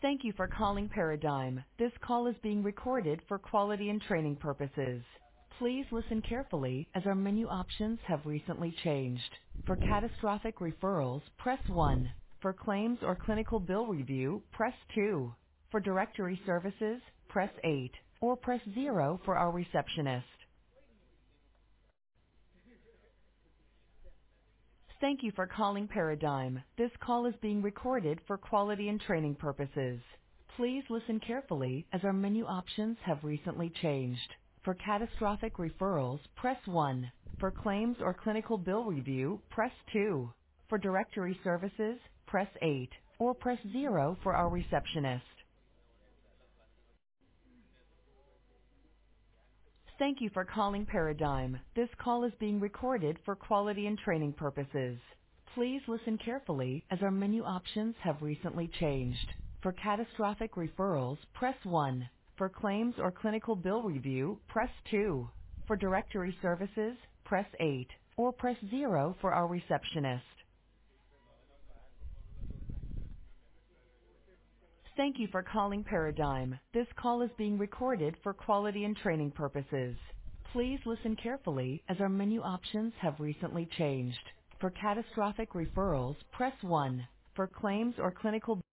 Thank you for calling Paradigm. This call is being recorded for quality and training purposes. Please listen carefully as our menu options have recently changed. For catastrophic referrals, press 1. For claims or clinical bill review, press 2. For directory services, press 8. Or press 0 for our receptionist. Thank you for calling Paradigm. This call is being recorded for quality and training purposes. Please listen carefully as our menu options have recently changed. For catastrophic referrals, press 1. For claims or clinical bill review, press 2. For directory services, press 8. Or press 0 for our receptionist. Thank you for calling Paradigm. This call is being recorded for quality and training purposes. Please listen carefully as our menu options have recently changed. For catastrophic referrals, press 1. For claims or clinical bill review, press 2. For directory services, press 8. Or press 0 for our receptionist. Thank you for calling Paradigm. This call is being recorded for quality and training purposes. Please listen carefully as our menu options have recently changed. For catastrophic referrals, press 1. For claims or clinical